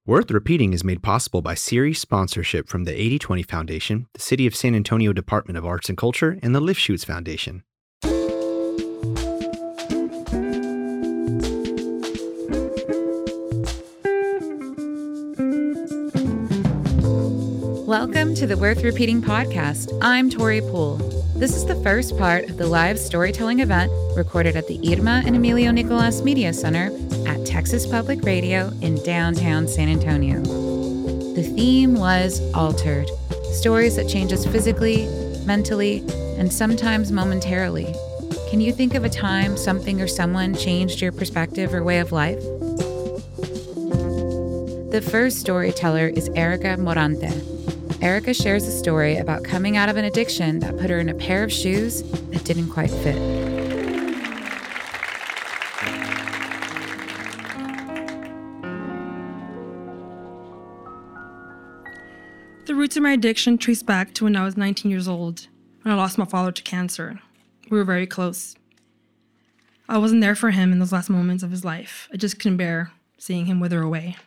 Worth Repeating is made possible by series sponsorship from the 80/20 Foundation, the City of San Antonio Department of Arts and Culture, and the Lifshoots Foundation. Welcome to the Worth Repeating podcast. I'm Tori Poole. This is the first part of the live storytelling event recorded at the Irma and Emilio Nicolas Media Center at Texas Public Radio in downtown San Antonio. The theme was Altered, stories that change us physically, mentally, and sometimes momentarily. Can you think of a time something or someone changed your perspective or way of life? The first storyteller is Erica Morante. Erica shares a story about coming out of an addiction that put her in a pair of shoes that didn't quite fit. The roots of my addiction trace back to when I was 19 years old, when I lost my father to cancer. We were very close. I wasn't there for him in those last moments of his life. I just couldn't bear seeing him wither away.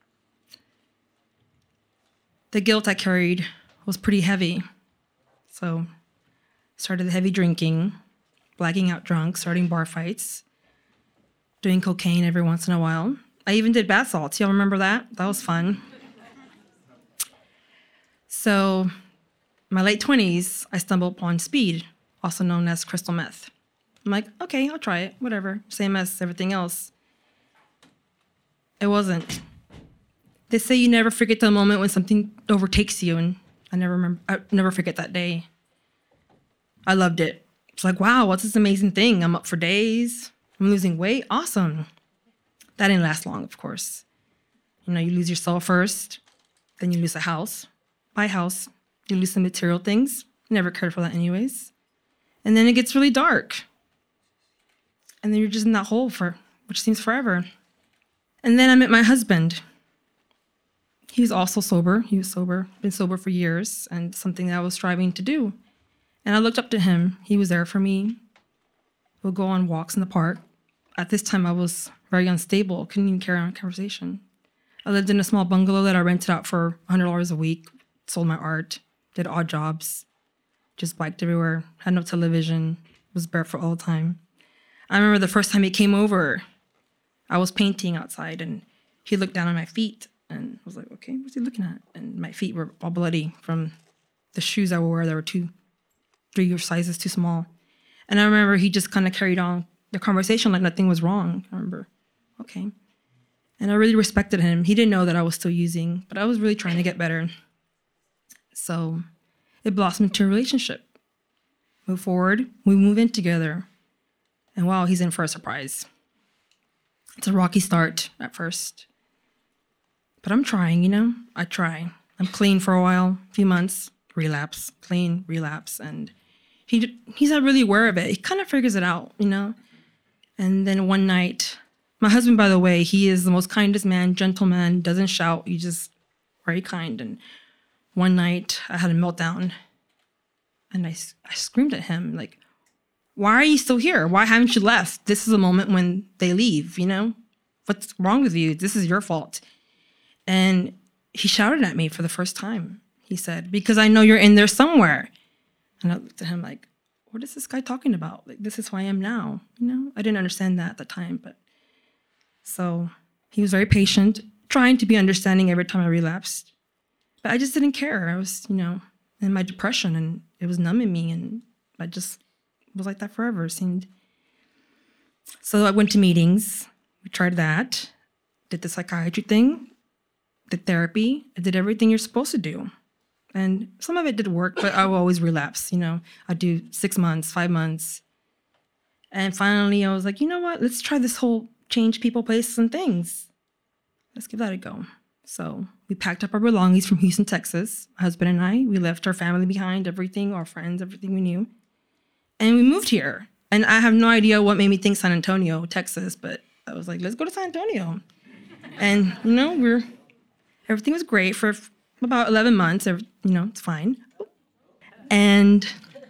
The guilt I carried was pretty heavy. So started heavy drinking, blacking out drunk, starting bar fights, doing cocaine every once in a while. I even did bath salts. Y'all remember that? That was fun. So in my late 20s, I stumbled upon speed, also known as crystal meth. I'm like, okay, I'll try it, whatever, same as everything else. It wasn't. They say you never forget the moment when something overtakes you, and I never forget that day. I loved it. It's like, wow, what's this amazing thing? I'm up for days. I'm losing weight. Awesome. That didn't last long, of course. You know, you lose yourself first, then you lose a house. Buy a house, you lose some material things. Never cared for that anyways. And then it gets really dark. And then you're just in that hole which seems forever. And then I met my husband. He was also sober. He was sober, been sober for years, and something that I was striving to do. And I looked up to him. He was there for me. We'll go on walks in the park. At this time, I was very unstable, couldn't even carry on a conversation. I lived in a small bungalow that I rented out for $100 a week, sold my art, did odd jobs, just biked everywhere, had no television, was barefoot all the time. I remember the first time he came over, I was painting outside, and he looked down at my feet. And I was like, okay, what's he looking at? And my feet were all bloody from the shoes I wore. They were 3 sizes too small. And I remember he just kind of carried on the conversation like nothing was wrong. I remember, okay. And I really respected him. He didn't know that I was still using, but I was really trying to get better. So it blossomed into a relationship. Move forward, we move in together. And wow, he's in for a surprise. It's a rocky start at first. But I'm trying, you know? I try. I'm clean for a while, a few months, relapse, clean, relapse. And he's not really aware of it. He kind of figures it out, you know? And then one night, my husband, by the way, he is the most kindest man, gentleman, doesn't shout. He's just very kind. And one night, I had a meltdown. And I screamed at him, like, why are you still here? Why haven't you left? This is a moment when they leave, you know? What's wrong with you? This is your fault. And he shouted at me for the first time. He said, because I know you're in there somewhere. And I looked at him like, what is this guy talking about? Like, this is who I am now. You know, I didn't understand that at the time. But so he was very patient, trying to be understanding every time I relapsed. But I just didn't care. I was, you know, in my depression, and it was numbing me. And I just was like that forever, it seemed. So I went to meetings. We tried that. Did the psychiatry thing. Did therapy. I did everything you're supposed to do. And some of it did work, but I would always relapse, you know. I'd do 6 months, 5 months. And finally, I was like, you know what? Let's try this whole change people, places, and things. Let's give that a go. So we packed up our belongings from Houston, Texas. My husband and I, we left our family behind, everything, our friends, everything we knew. And we moved here. And I have no idea what made me think San Antonio, Texas, but I was like, let's go to San Antonio. And, you know, everything was great for about 11 months. You know, it's fine. And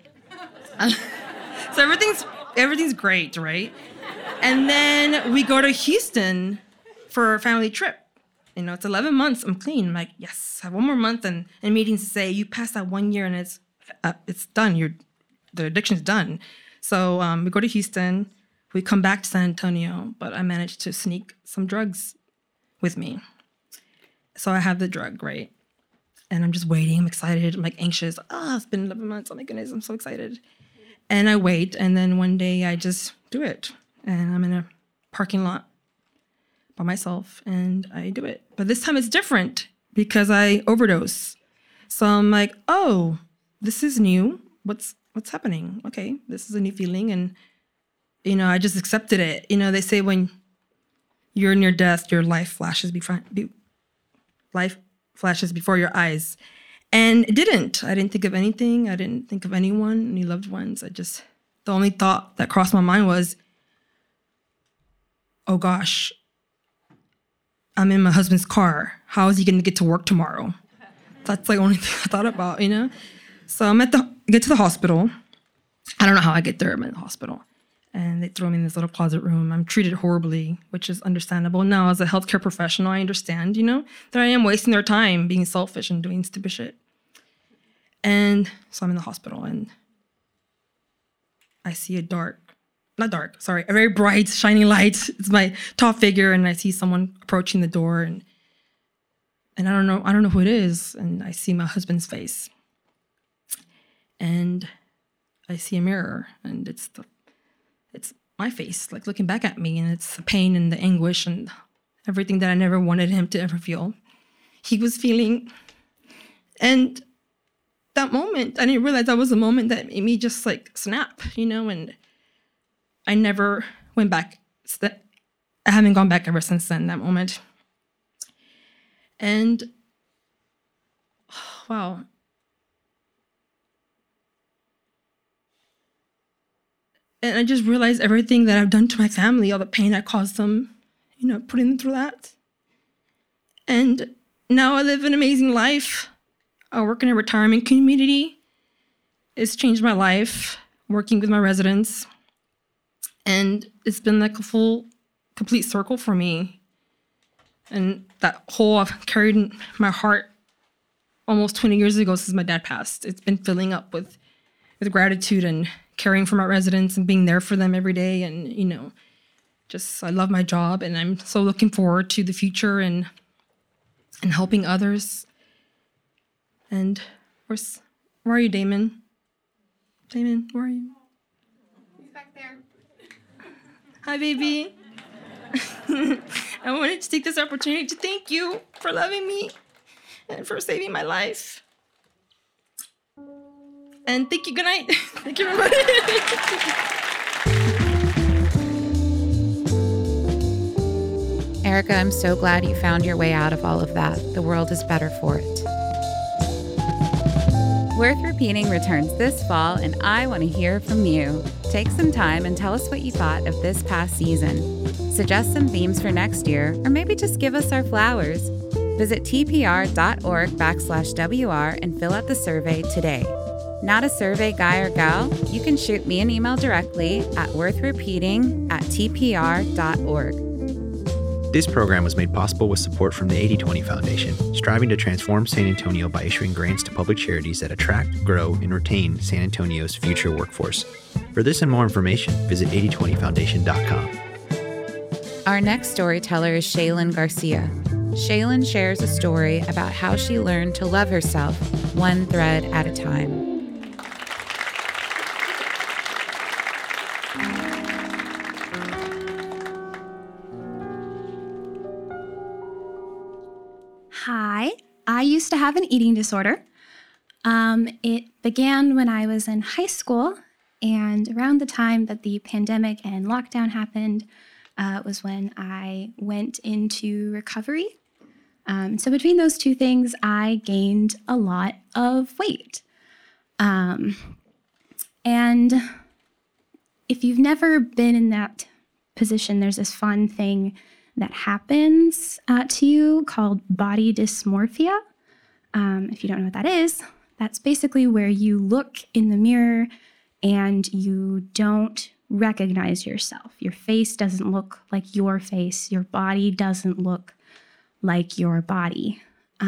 so everything's great, right? And then we go to Houston for a family trip. It's 11 months. I'm clean. I'm like, yes, I have one more month and meetings to say you passed that 1 year and it's done. The addiction's done. So we go to Houston. We come back to San Antonio, but I managed to sneak some drugs with me. So I have the drug, right? And I'm just waiting. I'm excited. I'm like anxious. It's been 11 months. Oh my goodness, I'm so excited. And I wait. And then one day I just do it. And I'm in a parking lot by myself and I do it. But this time it's different because I overdose. So I'm like, oh, this is new. What's happening? Okay, this is a new feeling. And, I just accepted it. They say when you're near death, your life flashes before your eyes. And it didn't. I didn't think of anything. I didn't think of anyone, any loved ones. The only thought that crossed my mind was, oh gosh, I'm in my husband's car. How is he going to get to work tomorrow? That's the only thing I thought about, So I get to the hospital. I don't know how I get there. I'm in the hospital. And they throw me in this little closet room. I'm treated horribly, which is understandable. Now, as a healthcare professional, I understand, that I am wasting their time being selfish and doing stupid shit. And so I'm in the hospital and I see a very bright, shining light. It's my top figure. And I see someone approaching the door and I don't know who it is. And I see my husband's face. And I see a mirror and it's my face, like looking back at me, and it's the pain and the anguish and everything that I never wanted him to ever feel. He was feeling. And that moment, I didn't realize that was a moment that made me just like snap, and I never went back. I haven't gone back ever since then, that moment. And wow. And I just realized everything that I've done to my family, all the pain I caused them, putting them through that. And now I live an amazing life. I work in a retirement community. It's changed my life, working with my residents. And it's been like a full, complete circle for me. And that hole I've carried in my heart almost 20 years ago since my dad passed. It's been filling up with gratitude and caring for my residents and being there for them every day. And, I love my job and I'm so looking forward to the future and helping others. And where are you, Damon? Damon, where are you? He's back there. Hi, baby. I wanted to take this opportunity to thank you for loving me and for saving my life. And thank you. Good night. Thank you, everybody. Erica, I'm so glad you found your way out of all of that. The world is better for it. Worth Repeating returns this fall, and I want to hear from you. Take some time and tell us what you thought of this past season. Suggest some themes for next year, or maybe just give us our flowers. Visit tpr.org/WR and fill out the survey today. Not a survey guy or gal? You can shoot me an email directly at worthrepeating@tpr.org. This program was made possible with support from the 80/20 Foundation, striving to transform San Antonio by issuing grants to public charities that attract, grow, and retain San Antonio's future workforce. For this and more information, visit 8020foundation.com. Our next storyteller is Shaylin Garcia. Shaylin shares a story about how she learned to love herself one thread at a time. Hi, I used to have an eating disorder. It began when I was in high school, and around the time that the pandemic and lockdown happened was when I went into recovery. So between those two things, I gained a lot of weight. And if you've never been in that position, there's this fun thing that happens to you called body dysmorphia. If you don't know what that is, that's basically where you look in the mirror and you don't recognize yourself. Your face doesn't look like your face. Your body doesn't look like your body.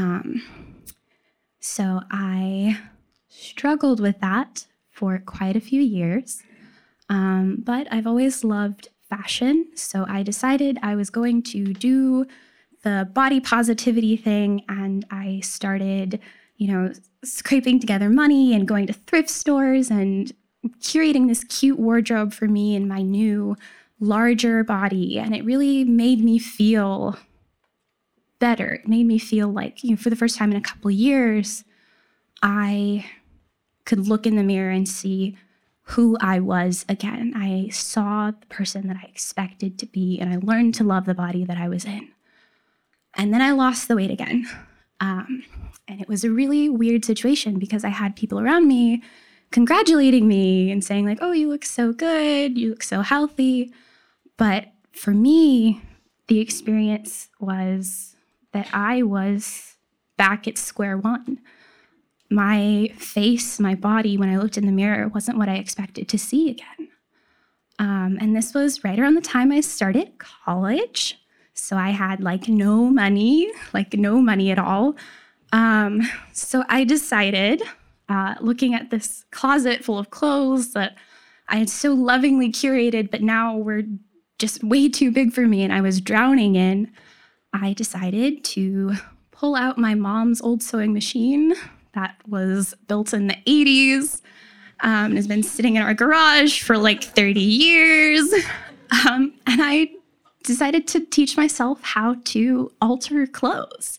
So I struggled with that for quite a few years, but I've always loved fashion. So I decided I was going to do the body positivity thing, and I started, scraping together money and going to thrift stores and curating this cute wardrobe for me in my new, larger body. And it really made me feel better. It made me feel like, for the first time in a couple of years, I could look in the mirror and see who I was again. I saw the person that I expected to be, and I learned to love the body that I was in. And then I lost the weight again. And it was a really weird situation because I had people around me congratulating me and saying like, oh, you look so good, you look so healthy. But for me, the experience was that I was back at square one. My face, my body, when I looked in the mirror, wasn't what I expected to see again. And this was right around the time I started college. So I had no money at all. So I decided, looking at this closet full of clothes that I had so lovingly curated, but now were just way too big for me and I was drowning in, I decided to pull out my mom's old sewing machine that was built in the 80s and has been sitting in our garage for 30 years. And I decided to teach myself how to alter clothes.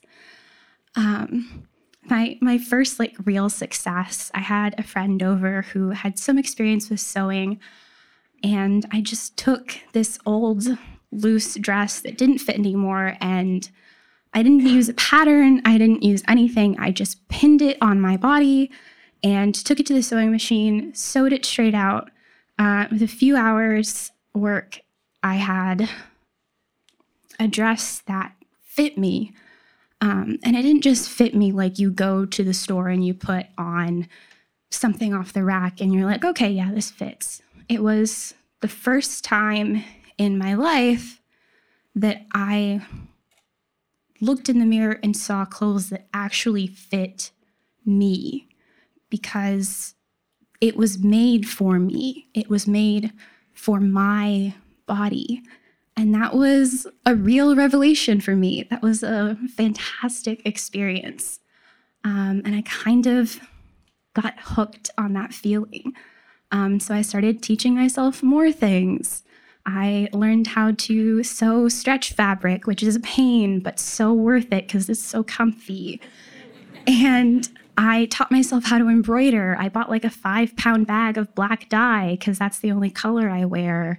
My first real success, I had a friend over who had some experience with sewing, and I just took this old loose dress that didn't fit anymore, and I didn't use a pattern, I didn't use anything, I just pinned it on my body and took it to the sewing machine, sewed it straight out. With a few hours work, I had a dress that fit me. And it didn't just fit me like you go to the store and you put on something off the rack and you're like, okay, yeah, this fits. It was the first time in my life that I looked in the mirror and saw clothes that actually fit me because it was made for me. It was made for my body. And that was a real revelation for me. That was a fantastic experience. And I kind of got hooked on that feeling. So I started teaching myself more things. I learned how to sew stretch fabric, which is a pain, but so worth it because it's so comfy. And I taught myself how to embroider. I bought a 5-pound bag of black dye because that's the only color I wear.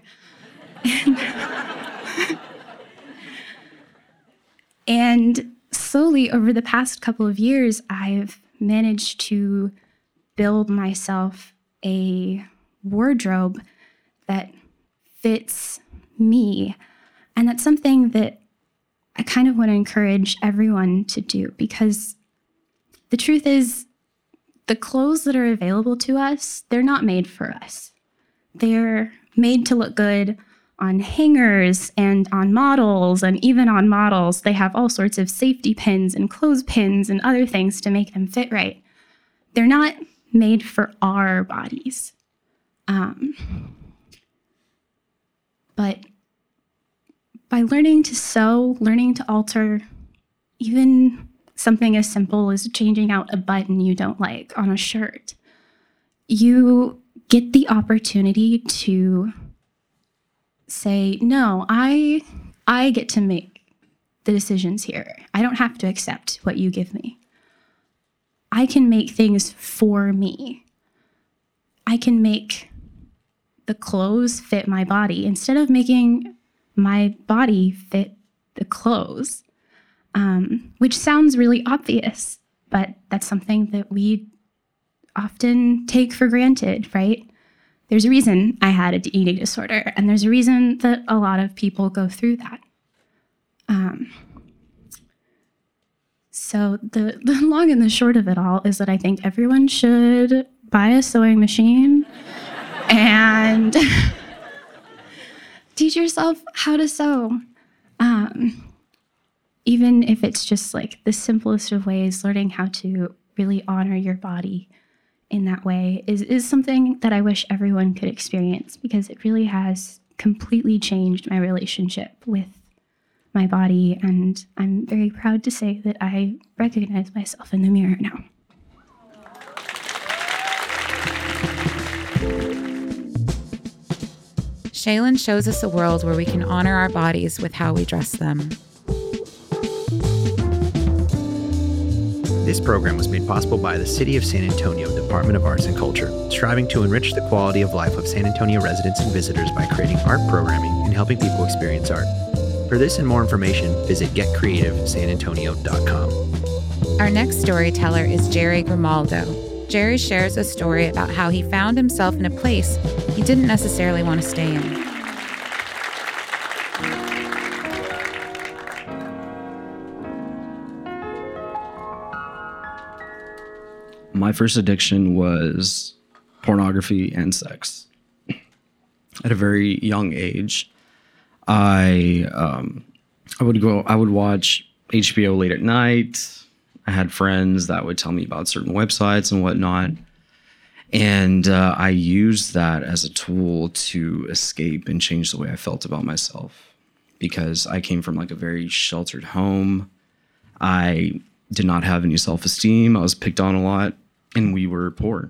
And slowly over the past couple of years, I've managed to build myself a wardrobe that fits me. And that's something that I kind of want to encourage everyone to do because the truth is the clothes that are available to us, they're not made for us. They're made to look good on hangers and on models, and even on models, they have all sorts of safety pins and clothespins and other things to make them fit right. They're not made for our bodies. But by learning to sew, learning to alter, even something as simple as changing out a button you don't like on a shirt, you get the opportunity to say, no, I get to make the decisions here. I don't have to accept what you give me. I can make things for me. I can make the clothes fit my body instead of making my body fit the clothes, which sounds really obvious, but that's something that we often take for granted, right? There's a reason I had an eating disorder, and there's a reason that a lot of people go through that. So the long and the short of it all is that I think everyone should buy a sewing machine and teach yourself how to sew. even if it's just like the simplest of ways, learning how to really honor your body in that way is something that I wish everyone could experience, because it really has completely changed my relationship with my body. And I'm very proud to say that I recognize myself in the mirror now. Shaylin shows us a world where we can honor our bodies with how we dress them. This program was made possible by the City of San Antonio Department of Arts and Culture, striving to enrich the quality of life of San Antonio residents and visitors by creating art programming and helping people experience art. For this and more information, visit getcreativesanantonio.com. Our next storyteller is Jerry Grimaldo. Jerry shares a story about how he found himself in a place he didn't necessarily want to stay in. My first addiction was pornography and sex. At a very young age, I would watch HBO late at night. I had friends that would tell me about certain websites and whatnot. And I used that as a tool to escape and change the way I felt about myself, because I came from like a very sheltered home. I did not have any self-esteem. I was picked on a lot, and we were poor.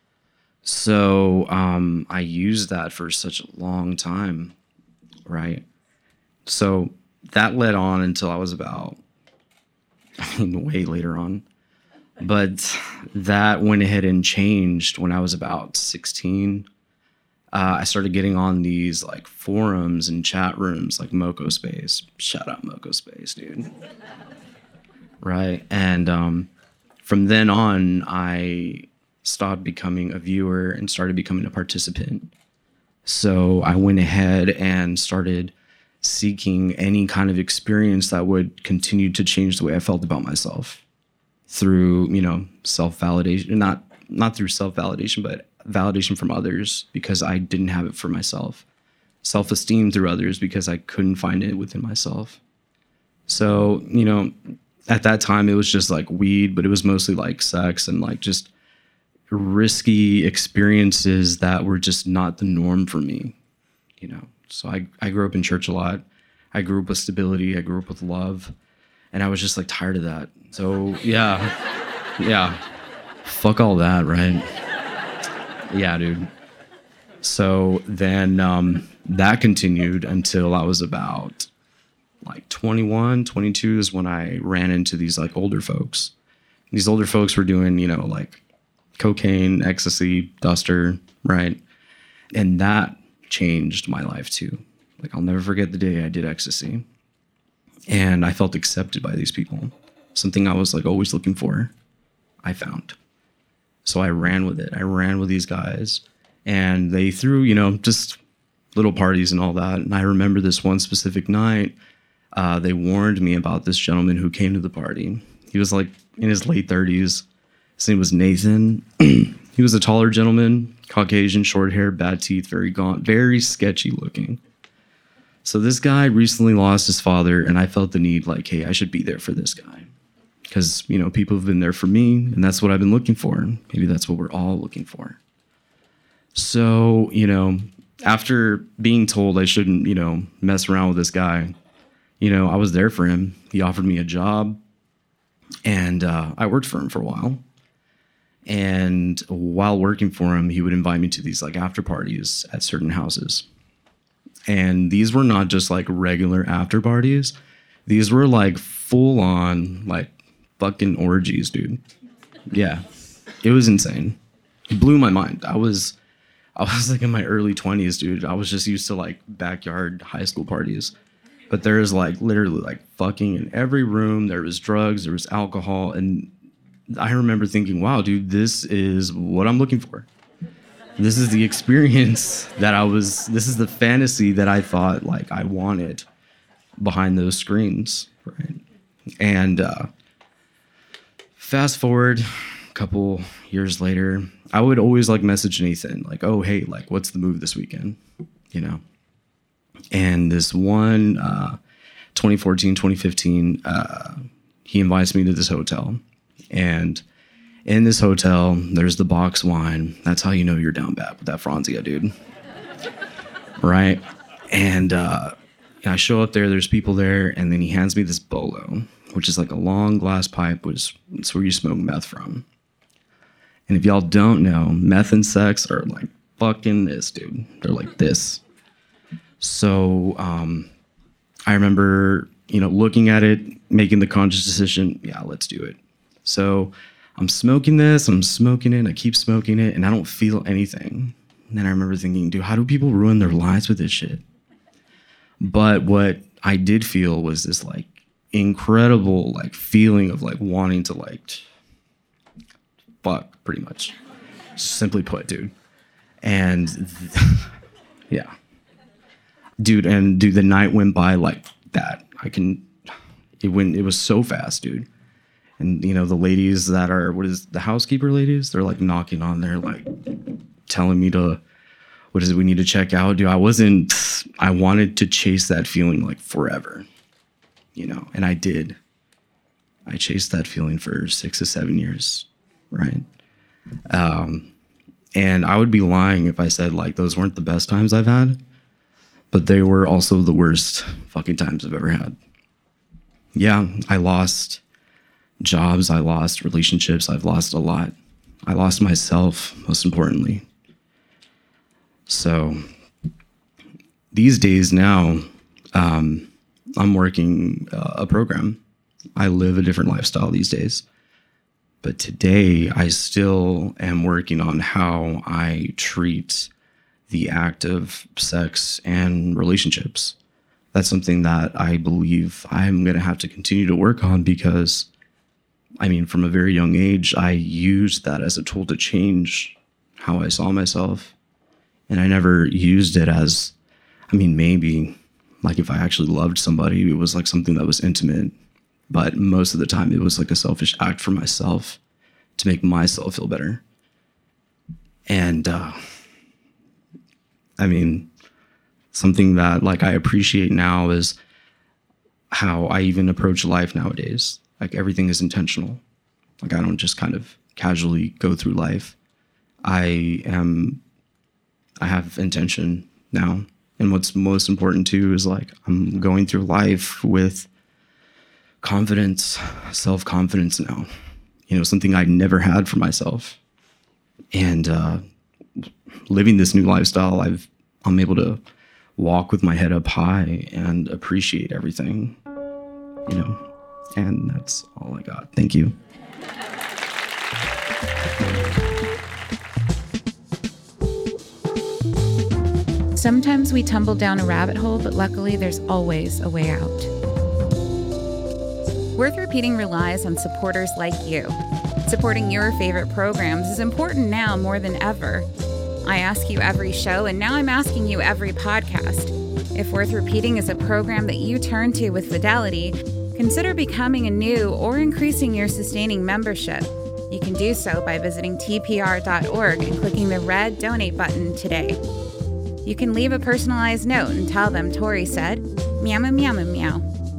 So I used that for such a long time, right? So that led on until I was about, way later on. But that went ahead and changed when I was about 16. I started getting on these like forums and chat rooms like Moco Space. Shout out Moco Space, dude. Right. And from then on, I stopped becoming a viewer and started becoming a participant. So I went ahead and started seeking any kind of experience that would continue to change the way I felt about myself through, self-validation, not through self-validation, but validation from others, because I didn't have it for myself. Self-esteem through others because I couldn't find it within myself. So, at that time it was just like weed, but it was mostly like sex and like just risky experiences that were just not the norm for me, So I grew up in church a lot. I grew up with stability. I grew up with love. And I was just like tired of that. So yeah. Fuck all that, right? Yeah, dude. So then that continued until I was about like 21, 22 is when I ran into these like older folks. These older folks were doing, like cocaine, ecstasy, duster, right? And that changed my life too. Like I'll never forget the day I did ecstasy. And I felt accepted by these people. Something I was like always looking for, I found. So I ran with it. I ran with these guys, and they threw, just little parties and all that. And I remember this one specific night, they warned me about this gentleman who came to the party. He was like in his late 30s. His name was Nathan. He was a taller gentleman, Caucasian, short hair, bad teeth, very gaunt, very sketchy looking. So this guy recently lost his father, and I felt the need like, hey, I should be there for this guy. Because, people have been there for me, and that's what I've been looking for. Maybe that's what we're all looking for. So, after being told I shouldn't, mess around with this guy, I was there for him. He offered me a job, and I worked for him for a while. And while working for him, he would invite me to these like after parties at certain houses. And these were not just like regular after parties. These were like full on like fucking orgies, dude. Yeah, it was insane. It blew my mind. I was like in my early 20s, dude. I was just used to like backyard high school parties. But there was like literally like fucking in every room. There was drugs, there was alcohol. And I remember thinking, wow, dude, this is what I'm looking for. This is the experience this is the fantasy that I thought like I wanted behind those screens, right? And fast forward a couple years later, I would always like message Nathan like, oh, hey, like what's the move this weekend? And this one 2014, 2015, he invites me to this hotel. And in this hotel, there's the box wine. That's how you know you're down bad with that Franzia, dude. Right? And I show up there, there's people there, and then he hands me this bolo, which is like a long glass pipe, which it's where you smoke meth from. And if y'all don't know, meth and sex are like fucking this, dude. They're like this. So I remember, looking at it, making the conscious decision, yeah, let's do it. So I'm smoking this, I'm smoking it, I keep smoking it, and I don't feel anything. And then I remember thinking, dude, how do people ruin their lives with this shit? But what I did feel was this like incredible like feeling of like wanting to like fuck, pretty much. Simply put, dude. And yeah. Dude, the night went by like that. It was so fast, dude. And the ladies that are, the housekeeper ladies? They're like knocking on there, like telling me we need to check out. Dude, I wanted to chase that feeling like forever, and I did. I chased that feeling for 6 to 7 years, right? And I would be lying if I said like those weren't the best times I've had, but they were also the worst fucking times I've ever had. Yeah, I lost jobs, I lost relationships, I've lost a lot. I lost myself, most importantly. So these days now, I'm working a program. I live a different lifestyle these days. But today, I still am working on how I treat the act of sex and relationships. That's something that I believe I'm going to have to continue to work on because, from a very young age, I used that as a tool to change how I saw myself. And I never used it as, maybe like if I actually loved somebody, it was like something that was intimate. But most of the time it was like a selfish act for myself to make myself feel better. And, something that like I appreciate now is how I even approach life nowadays. Like everything is intentional. Like I don't just kind of casually go through life. I have intention now. And what's most important too is like I'm going through life with confidence, self-confidence now. Something I never had for myself. And living this new lifestyle, I'm able to walk with my head up high and appreciate everything, and that's all I got. Thank you. Sometimes we tumble down a rabbit hole, but luckily there's always a way out. Worth Repeating relies on supporters like you. Supporting your favorite programs is important now more than ever. I ask you every show, and now I'm asking you every podcast. If Worth Repeating is a program that you turn to with fidelity, consider becoming a new or increasing your sustaining membership. You can do so by visiting tpr.org and clicking the red donate button today. You can leave a personalized note and tell them Tori said, meow, meow, meow, meow.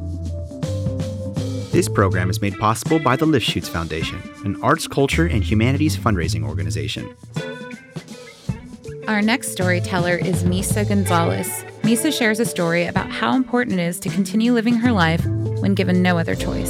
This program is made possible by the Lifshoots Foundation, an arts, culture, and humanities fundraising organization. Our next storyteller is Misa Gonzalez. Misa shares a story about how important it is to continue living her life when given no other choice.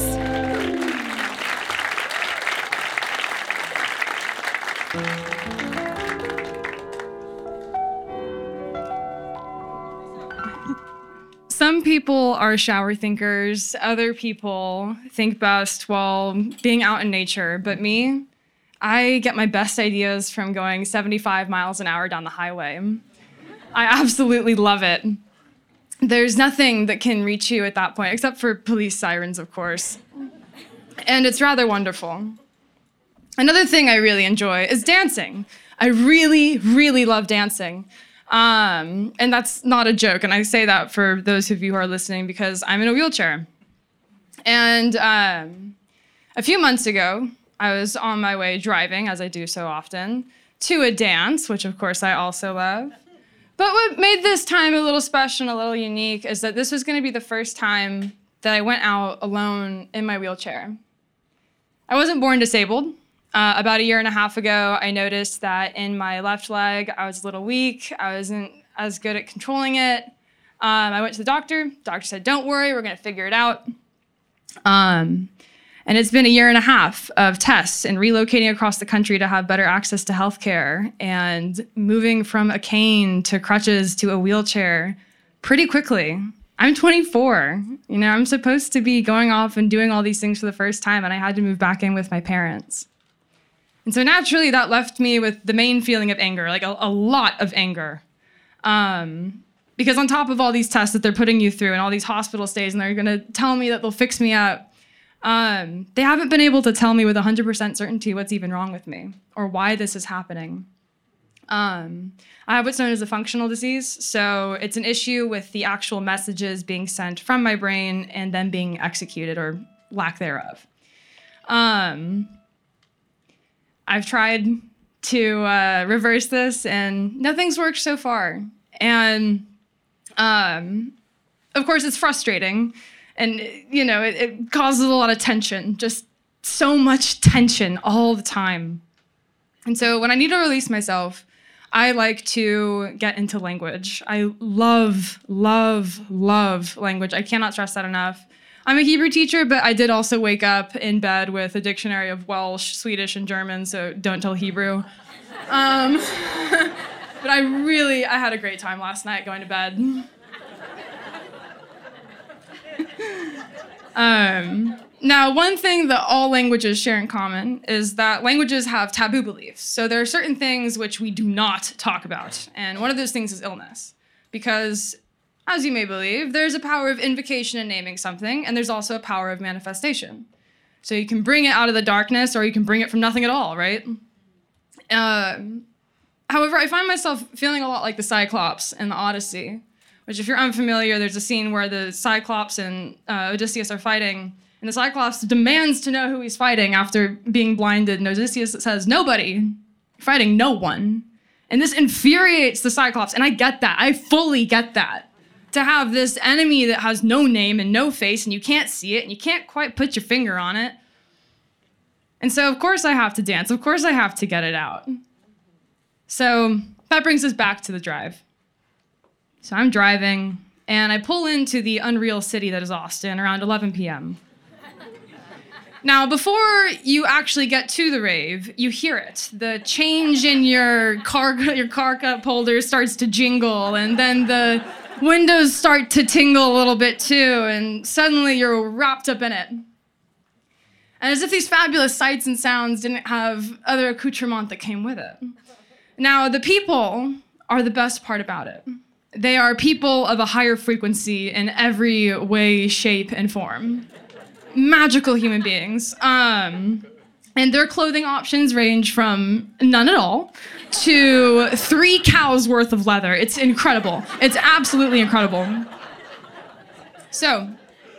Some people are shower thinkers. Other people think best while being out in nature. But me, I get my best ideas from going 75 miles an hour down the highway. I absolutely love it. There's nothing that can reach you at that point, except for police sirens, of course. And it's rather wonderful. Another thing I really enjoy is dancing. I really, really love dancing. And that's not a joke. And I say that for those of you who are listening because I'm in a wheelchair. And a few months ago, I was on my way driving, as I do so often, to a dance, which of course I also love, But what made this time a little special and a little unique is that this was going to be the first time that I went out alone in my wheelchair. I wasn't born disabled. About 1.5 years ago, I noticed that in my left leg, I was a little weak. I wasn't as good at controlling it. I went to the doctor. Doctor said, don't worry, we're going to figure it out. And it's been 1.5 years of tests and relocating across the country to have better access to healthcare and moving from a cane to crutches to a wheelchair pretty quickly. I'm 24. I'm supposed to be going off and doing all these things for the first time, and I had to move back in with my parents. And so naturally, that left me with the main feeling of anger, like a lot of anger. Because on top of all these tests that they're putting you through and all these hospital stays, and they're going to tell me that they'll fix me up, they haven't been able to tell me with 100% certainty what's even wrong with me or why this is happening. I have what's known as a functional disease, so it's an issue with the actual messages being sent from my brain and then being executed or lack thereof. I've tried to reverse this, and nothing's worked so far. And of course, it's frustrating, and it causes a lot of tension, just so much tension all the time. And so when I need to release myself, I like to get into language. I love, love, love language. I cannot stress that enough. I'm a Hebrew teacher, but I did also wake up in bed with a dictionary of Welsh, Swedish, and German, so don't tell Hebrew. But I had a great time last night going to bed. Now, one thing that all languages share in common is that languages have taboo beliefs. So there are certain things which we do not talk about, and one of those things is illness. Because, as you may believe, there's a power of invocation in naming something, and there's also a power of manifestation. So you can bring it out of the darkness, or you can bring it from nothing at all, right? However, I find myself feeling a lot like the Cyclops in the Odyssey, which, if you're unfamiliar, there's a scene where the Cyclops and Odysseus are fighting, and the Cyclops demands to know who he's fighting after being blinded, and Odysseus says, nobody. You're fighting no one. And this infuriates the Cyclops, and I get that. I fully get that. To have this enemy that has no name and no face, and you can't see it, and you can't quite put your finger on it. And so, of course, I have to dance. Of course, I have to get it out. So that brings us back to the drive. So I'm driving, and I pull into the unreal city that is Austin around 11 p.m. Now, before you actually get to the rave, you hear it. The change in your car cup holder starts to jingle, and then the windows start to tingle a little bit too, and suddenly you're wrapped up in it. And as if these fabulous sights and sounds didn't have other accoutrement that came with it. Now, the people are the best part about it. They are people of a higher frequency in every way, shape, and form. Magical human beings. And their clothing options range from none at all to 3 cows worth of leather. It's incredible. It's absolutely incredible. So,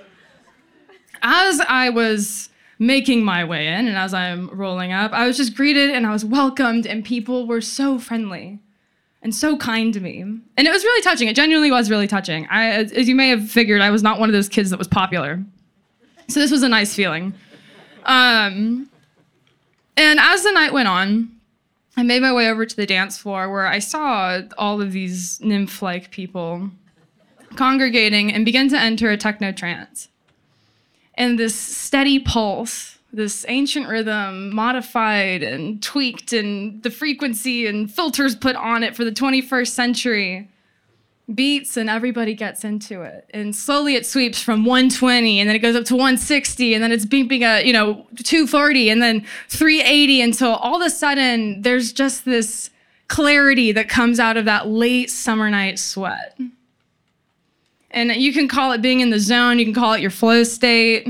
as I was making my way in and as I'm rolling up, I was just greeted and I was welcomed, and people were so friendly and so kind to me. And it was really touching. It genuinely was really touching. As you may have figured, I was not one of those kids that was popular. So this was a nice feeling. And as the night went on, I made my way over to the dance floor where I saw all of these nymph-like people congregating and began to enter a techno trance. And this steady pulse, this ancient rhythm, modified and tweaked, and the frequency and filters put on it for the 21st century, beats and everybody gets into it. And slowly it sweeps from 120, and then it goes up to 160, and then it's beeping at 240, and then 380, until all of a sudden there's just this clarity that comes out of that late summer night sweat. And you can call it being in the zone, you can call it your flow state,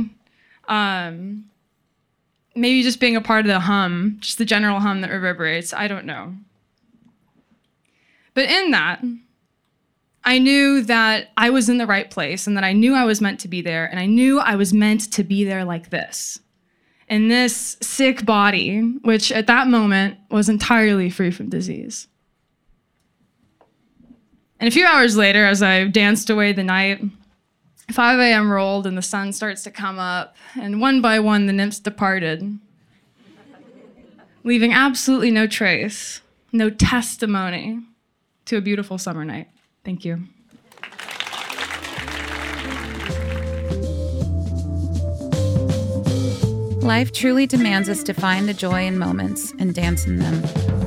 maybe just being a part of the hum, just the general hum that reverberates, I don't know. But in that, I knew that I was in the right place, and that I knew I was meant to be there, and I knew I was meant to be there like this, in this sick body, which at that moment was entirely free from disease. And a few hours later, as I danced away the night, 5 a.m. rolled and the sun starts to come up, and one by one the nymphs departed, leaving absolutely no trace, no testimony to a beautiful summer night. Thank you. Life truly demands us to find the joy in moments and dance in them.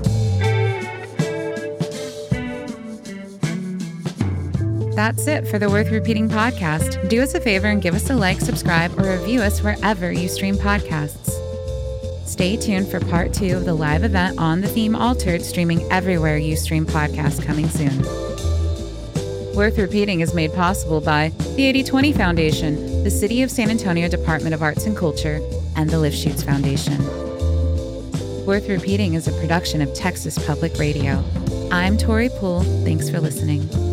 That's it for the Worth Repeating podcast. Do us a favor and give us a like, subscribe, or review us wherever you stream podcasts. Stay tuned for part 2 of the live event On the Theme Altered, streaming everywhere you stream podcasts, coming soon. Worth Repeating is made possible by the 80/20 Foundation, the City of San Antonio Department of Arts and Culture, and the Lifshoots Foundation. Worth Repeating is a production of Texas Public Radio. I'm Tori Poole. Thanks for listening.